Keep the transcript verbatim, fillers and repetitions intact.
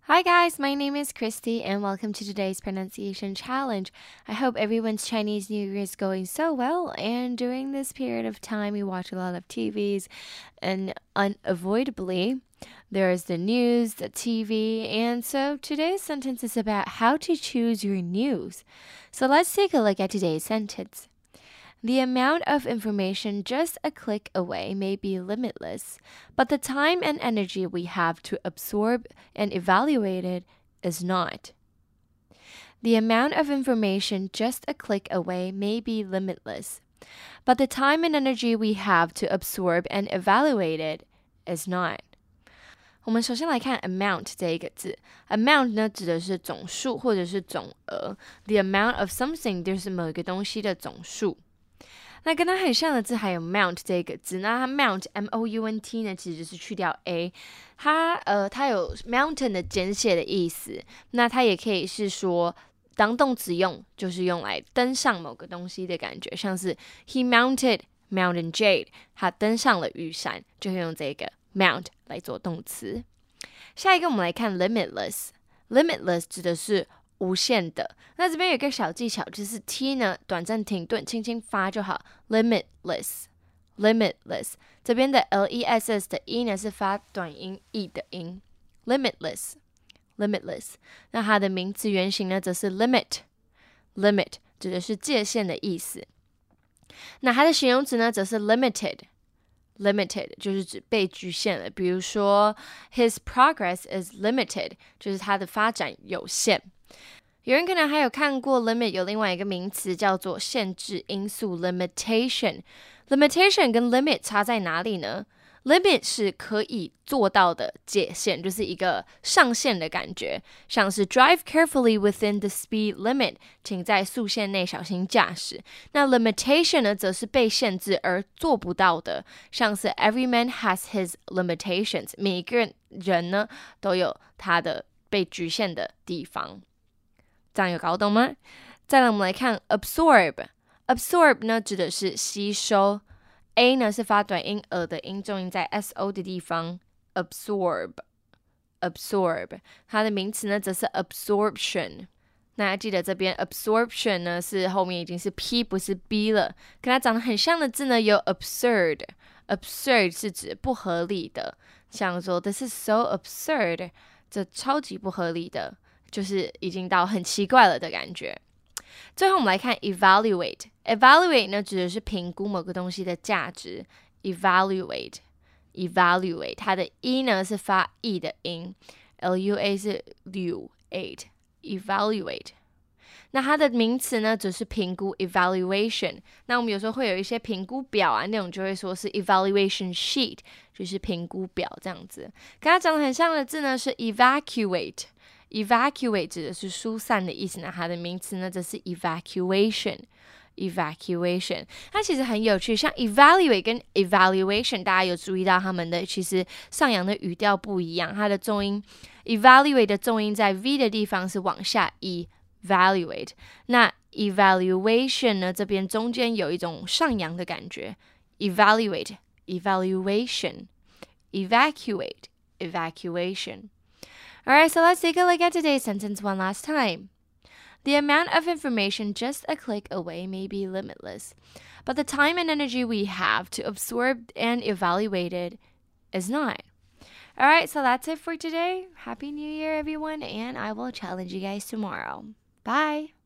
Hi guys, my name is Christy and welcome to today's pronunciation challenge. I hope everyone's Chinese New Year is going so well, and during this period of time we watch a lot of T Vs and unavoidably there is the news, the T V, and so today's sentence is about how to choose your news. So let's take a look at today's sentence. The amount of information just a click away may be limitless, but the time and energy we have to absorb and evaluate it is not. The amount of information just a click away may be limitless, but the time and energy we have to absorb and evaluate it is not. 我们首先来看 amount 这一个字 ，amount 呢指的是总数或者是总额。The amount of something 就是某一个东西的总数。那跟它很像的字还有 mount 这个字，那它 mount M O U N T 呢，其实就是去掉 a， 它呃它有 mountain 的简写的意思，那它也可以是说当动词用，就是用来登上某个东西的感觉，像是 he mounted Mountain Jade， 他登上了玉山，就会用这个 mount 来做动词。下一个我们来看 limitless，limitless 指的是无限的。那这边有一个小技巧，就是 t 呢短暂停顿，轻轻发就好。limitless limitless 这边的 l e s s 的 e 呢是发短音 e 的音。limitless limitless 那它的名词原形呢则是 limit limit 指的是界限的意思。那它的形容词呢则是 limited limited 就是指被局限了，比如说 his progress is limited 就是他的发展有限。有人可能还有看过 limit 有另外一个名词叫做限制因素 limitation limitation 跟 limit 差在哪里呢？ limit 是可以做到的界限，就是一个上限的感觉，像是 drive carefully within the speed limit 请在速限内小心驾驶。那 limitation 呢则是被限制而做不到的，像是 every man has his limitations 每一个人呢都有他的被局限的地方。这样有搞懂吗？再来我们来看 absorb absorb 呢指的是吸收， A 呢是发短音呃的音，重音在 S O 的地方。 absorb absorb 它的名词呢则是 absorption。 那记得这边 absorption 呢是后面已经是 P 不是 B 了。跟它长得很像的字呢有 absurd absurd 是指不合理的，像说 this is so absurd 这超级不合理的，就是已经到很奇怪了的感觉。最后我们来看 evaluate evaluate 呢指的是评估某个东西的价值。 evaluate evaluate 它的 e 呢是发 e 的音， L U A 是 lu eight evaluate。 那它的名词呢则是评估 evaluation。 那我们有时候会有一些评估表啊，那种就会说是 evaluation sheet 就是评估表这样子。跟它长得很像的字呢是 evacuate evacuate 指的是疏散的意思，那它的名词呢则是 evacuation evacuation。 它其实很有趣，像 evaluate 跟 evaluation 大家有注意到它们的其实上扬的语调不一样，它的重音 evaluate 的重音在 V 的地方是往下 evaluate， 那 evaluation 呢这边中间有一种上扬的感觉， evaluate evaluation evacuate evacuation。 Alright, so let's take a look at today's sentence one last time. The amount of information just a click away may be limitless, but the time and energy we have to absorb and evaluate it is not. Alright, so that's it for today. Happy New Year, everyone, and I will challenge you guys tomorrow. Bye!